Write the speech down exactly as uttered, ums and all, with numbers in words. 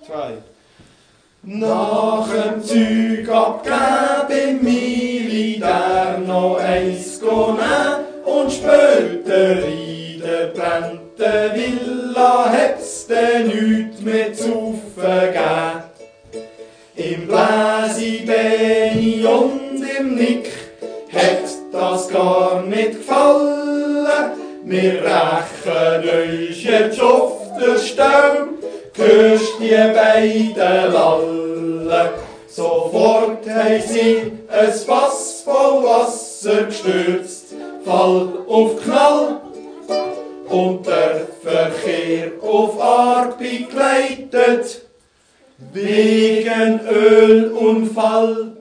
zwei. Nach dem Zeug abgeben im Militär noch eins nehmen und später in der brennten Villa hat's denn nichts mehr zu vergeben. Im Bläsi, Beni und im Nick hat das gar nicht gefallen. Wir rächen euch jetzt auf der Stelle, hörst die beiden lallen. Sofort haben sie ein Fass voll Wasser gestürzt, Fall auf Knall und der Verkehr auf Arbeit geleitet. Wegen Ölunfall